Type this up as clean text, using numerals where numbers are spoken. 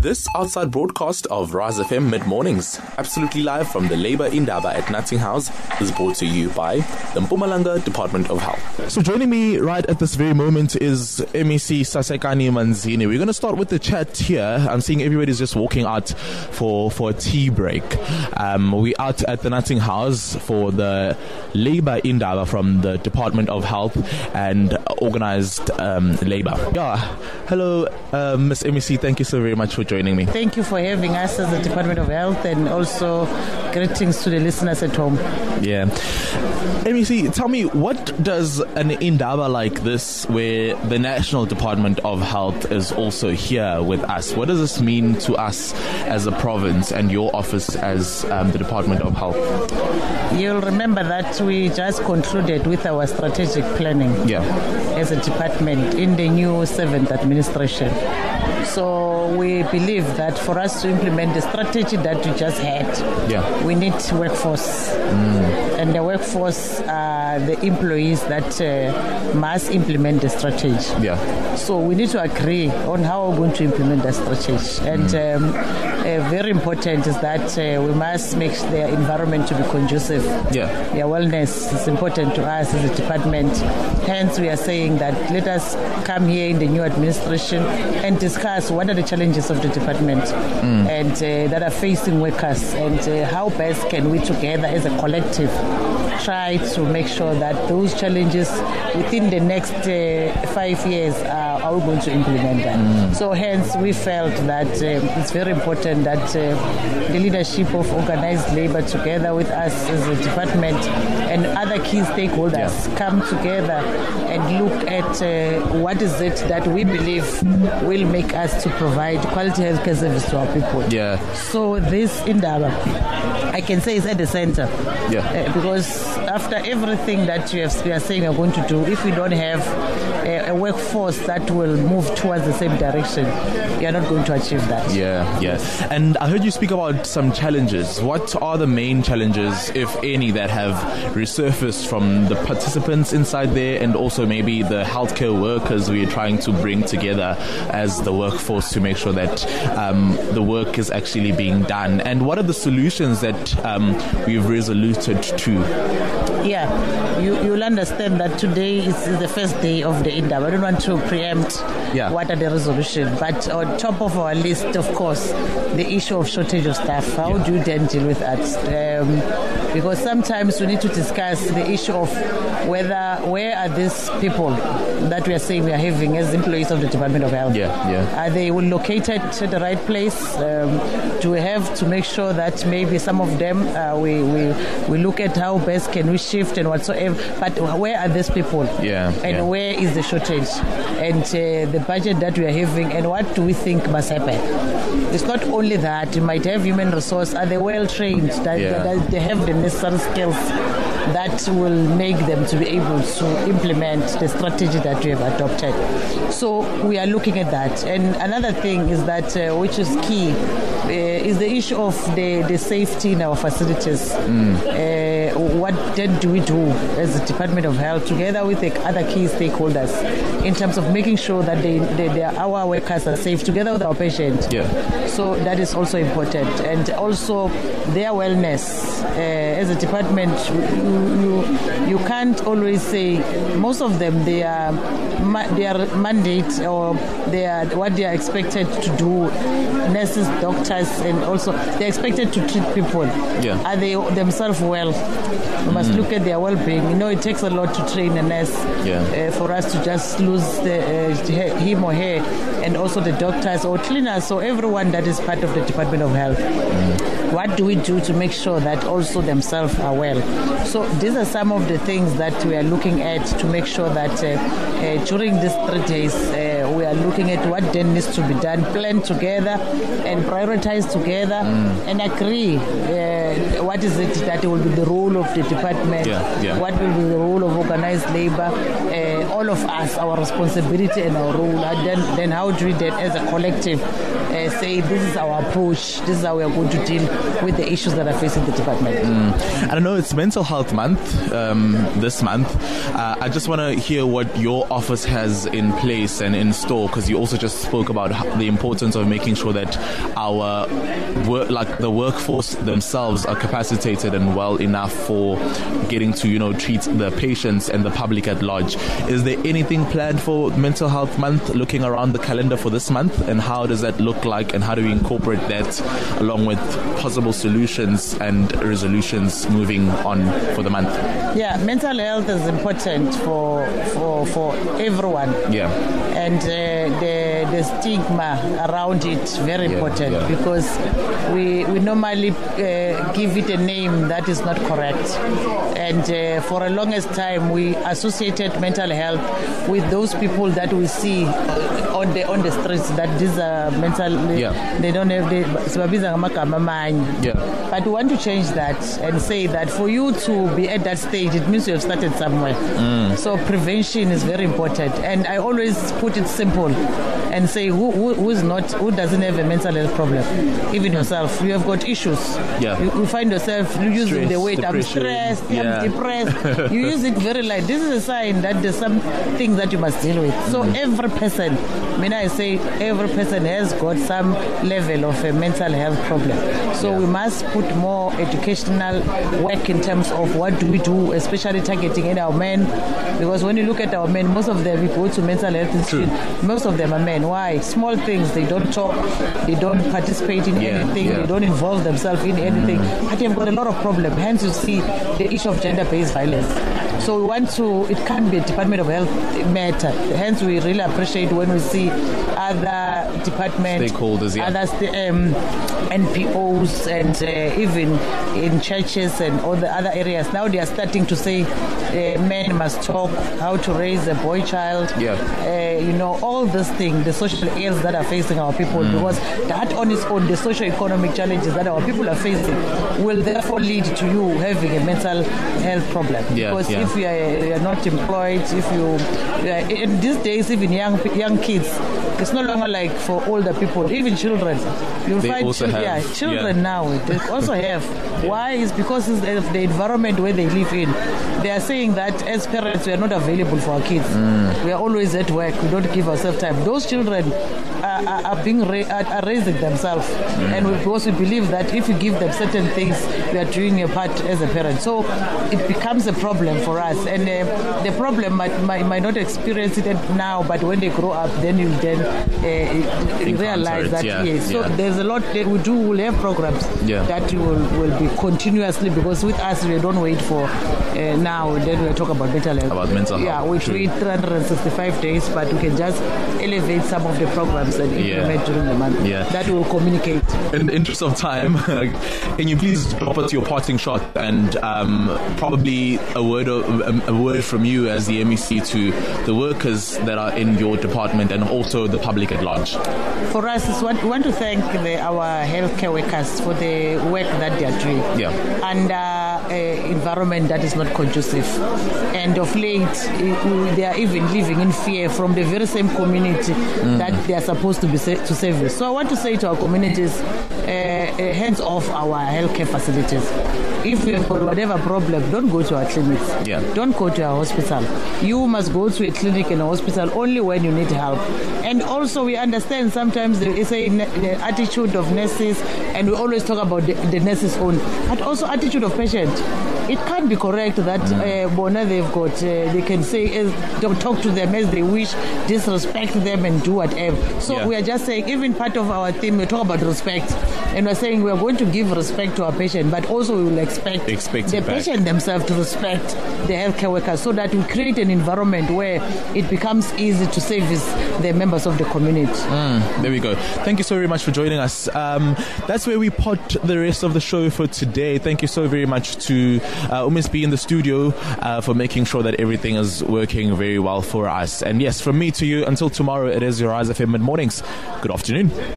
This outside broadcast of Rise FM Mid-Mornings, absolutely live from the Labour Indaba at Nutting House, is brought to you by the Mpumalanga Department of Health. So joining me right at this very moment is MEC Sasekani Manzini. We're going to start with the chat here. I'm seeing everybody's just walking out for a tea break. We're out at the Nutting House for the Labour Indaba from the Department of Health and Organised Labour. Yeah, hello, Ms. MEC. Thank you so very much for joining me. Thank you for having us as the Department of Health, and also greetings to the listeners at home. Yeah. MEC, tell me, what does an Indaba like this, where the National Department of Health is also here with us, what does this mean to us as a province and your office as the Department of Health? You'll remember that we just concluded with our strategic planning as a department in the new 7th administration. So we believe that for us to implement the strategy that we just had, we need workforce. And the workforce are the employees that must implement the strategy. So we need to agree on how we're going to implement the strategy. And very important is that we must make their environment to be conducive. Their wellness is important to us as a department. Hence, we are saying that let us come here in the new administration and discuss what are the challenges of the department and that are facing workers, and how best can we together as a collective try to make sure that those challenges within the next 5 years are we going to implement that. So hence we felt that it's very important that the leadership of organised labour together with us as a department and other key stakeholders come together and look at what is it that we believe will make us to provide quality healthcare service to our people. So this Indaba, I can say, is at the center. Because after everything that we are saying we're going to do, if we don't have a workforce that will move towards the same direction, we are not going to achieve that. And I heard you speak about some challenges. What are the main challenges, if any, that have resurfaced from the participants inside there, and also maybe the healthcare workers we are trying to bring together as the workforce to make sure that the work is actually being done? And what are the solutions that we've resoluted to? You'll understand that today is the first day of the Indaba. I don't want to preempt what are the resolutions, but on top of our list, of course, the issue of shortage of staff. How do you then deal with that? Because sometimes we need to discuss the issue of where are these people that we are saying we are having as employees of the Department of Health? Are they located at the right place? Do we have to make sure that maybe some of them we look at how best can we shift and whatsoever? But where are these people? And where is the shortage? And the budget that we are having, and what do we think must happen? It's not only that. You might have human resource. Are they well trained? That they have the necessary skills that will make them to be able to implement the strategy that we have adopted. So we are looking at that. And another thing is that, which is key, is the issue of the safety in our facilities. What then do we do as the Department of Health together with the other key stakeholders in terms of making sure that our workers are safe together with our patients? So that is also important. And also their wellness. As a department, you can't always say, most of them, their mandate or what they are expected to do, nurses, doctors, and also they're expected to treat people. Are they themselves well? We must look at their well-being. It takes a lot to train a nurse for us to just lose him or her, and also the doctors or cleaners, so everyone that is part of the Department of Health. What do we do to make sure that also themselves are well? So these are some of the things that we are looking at to make sure that during these 3 days we are looking at what then needs to be done, plan together and prioritize together and agree what is it that will be the role of the department, what will be the role of organised labour, all of us, our responsibility and our role, and then how do we then as a collective say this is our approach, this is how we are going to deal with the issues that are facing the department. I know it's Mental Health Month this month. I just want to hear what your office has in place and in store sure, because you also just spoke about the importance of making sure that our the workforce themselves are capacitated and well enough for getting to, treat the patients and the public at large. Is there anything planned for Mental Health Month, looking around the calendar for this month, and how does that look like, and how do we incorporate that along with possible solutions and resolutions moving on for the month? Yeah, mental health is important for everyone. Yeah. And the stigma around it very important, because we normally give it a name that is not correct. And for a longest time we associated mental health with those people that we see on the streets, that these are mental, they don't have but we want to change that and say that for you to be at that stage, it means you have started somewhere. So prevention is very important, and I always put it simple and say who doesn't have a mental health problem. Even yourself, you have got issues. You find yourself using stress, the weight, I'm stressed, I'm depressed. You use it very light. This is a sign that there's some things that you must deal with. So every person, I say every person has got some level of a mental health problem. So we must put more educational work in terms of what do we do, especially targeting in our men, because when you look at our men, most of them go to mental health institute. Most of them are men. Why? Small things, they don't talk, they don't participate in anything, they don't involve themselves in anything, but they've got a lot of problems. Hence you see the issue of gender-based violence. So we want to, it can't be a Department of Health matter. Hence we really appreciate when we see other departments, stakeholders, other NPOs, and even in churches and all the other areas. Now they are starting to say men must talk, how to raise a boy child, all these things, the social ills that are facing our people, because that on its own, the socio-economic challenges that our people are facing will therefore lead to you having a mental health problem. Because if you are not employed, if you in these days, even young kids, it's no longer like for older people, even children. You'll find children now, they also have. Why? Is because of the environment where they live in. They are saying that as parents we are not available for our kids. We are always at work, we don't give ourselves time. Those children are raising themselves, and because we believe that if you give them certain things, you are doing your part as a parent. So it becomes a problem for us, and the problem might not experience it now, but when they grow up, then you realize that So there's a lot that we do. We'll have programs that will be continuously, because with us we don't wait for now. Then we'll talk about mental health. About mental health. We treat 365 days, but we can just elevate some of the programs and implement during the month. That will communicate. In the interest of time, can you please drop us your parting shot and probably a word from you as the MEC to the workers that are in your department and also the public at large? For us, we want to thank our healthcare workers for the work that they are doing under an environment that is not conducive. And of late, they are even living in fear from the very same community that they are supposed to be to service. So I want to say to our communities, hands off our healthcare facilities. If you have got whatever problem, don't go to our clinics. Don't go to our hospital. You must go to a clinic and a hospital only when you need help. And also we understand sometimes there is the attitude of nurses, and we always talk about the nurses' own, but also attitude of patient. It can't be correct that they've got, they can say, talk to them as they wish, disrespect them and do whatever. So we are just saying, even part of our theme, we talk about respect. And we're saying we are going to give respect to our patient, but also we will expect the patient themselves to respect the healthcare workers, so that we create an environment where it becomes easy to service the members of the community. There we go. Thank you so very much for joining us. That's where we put the rest of the show for today. Thank you so very much to Umis B in the studio for making sure that everything is working very well for us. And yes, from me to you, until tomorrow, it is your Rise FM Mid Mornings. Good afternoon.